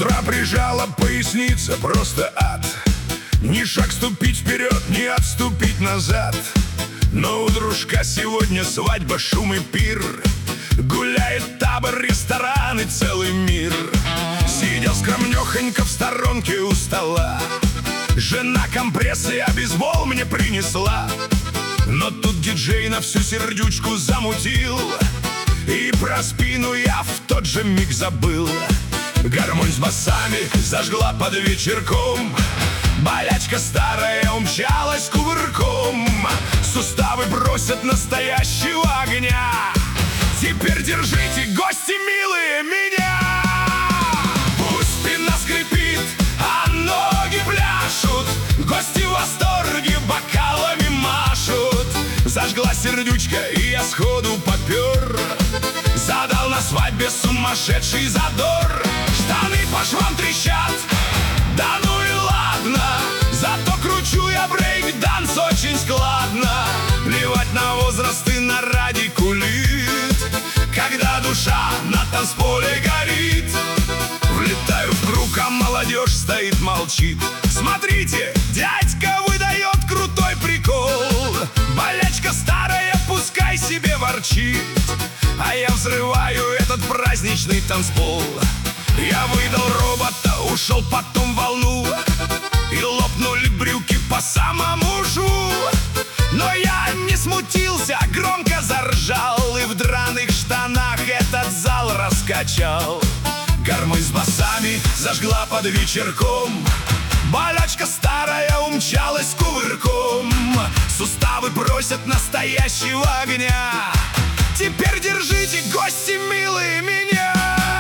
утра прижала поясница, просто ад. Ни шаг ступить вперед, ни отступить назад. Но у дружка сегодня свадьба, шум и пир. Гуляет табор, ресторан и целый мир. Сидел скромнёхонько в сторонке у стола. Жена компрессы и бейсбол мне принесла. Но тут диджей на всю сердючку замутил, и про спину я в тот же миг забыл. Гармонь с басами зажгла под вечерком. Болячка старая умчалась кувырком. Суставы бросят настоящего огня. Теперь держите, гости милые, меня. Пусть спина скрипит, а ноги пляшут. Гости в восторге бокалами машут. Зажгла сердючка, и я сходу попер. Задал на свадьбе сумасшедший задор. Штаны по швам трещат, да ну и ладно. Зато кручу я брейк-данс очень складно. Плевать на возраст и на радикулит, когда душа на танцполе горит. Влетаю в круг, а молодежь стоит, молчит. Смотрите, дядька выдает крутой прикол. Болячка старая пускай себе ворчит, а я взрываю этот праздничный танцпол. Я выдал робота, ушел потом в волну, и лопнули брюки по самому жу. Но я не смутился, громко заржал, и в драных штанах этот зал раскачал. Гармонь с басами зажгла под вечерком. Болячка старая умчалась кувырком. Суставы просят настоящего огня. Теперь держите, гости милые, меня.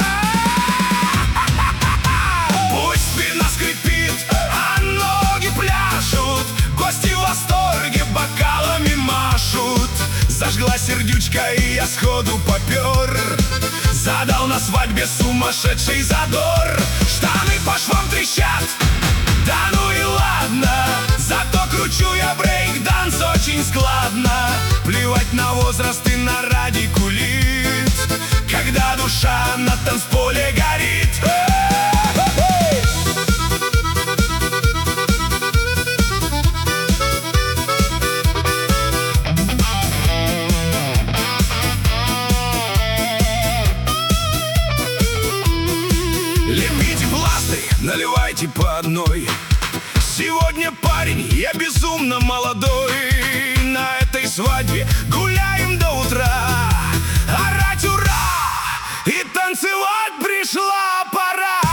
Пусть спина скрипит, а ноги пляшут. Гости в восторге бокалами машут. Зажгла сердючка, и я сходу попер. Задал на свадьбе сумасшедший задор. Штаны по швам трещат, да ну и ладно. Зато кручу я брейк-данс очень складно. Плевать на возраст и на радикулит, когда душа на танцполе горит. Лепите пласты, наливайте по одной. Сегодня парень, я безумно молодой. На этой свадьбе гуляем до утра. Орать ура! И танцевать пришла пора.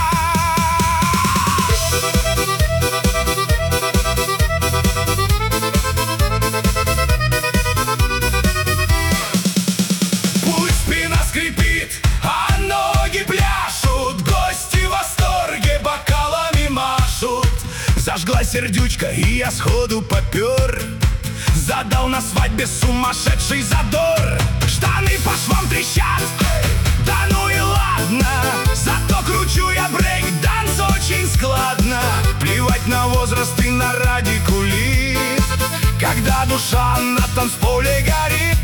Пусть спина скрипит, а ноги пляшут. Гости в восторге бокалами машут. Зажгла сердючка, и я сходу попер. Задал на свадьбе сумасшедший задор. Штаны по швам трещат, да ну и ладно. Зато кручу я брейк-данс очень складно. Плевать на возраст и на радикулит, когда душа на танцполе горит.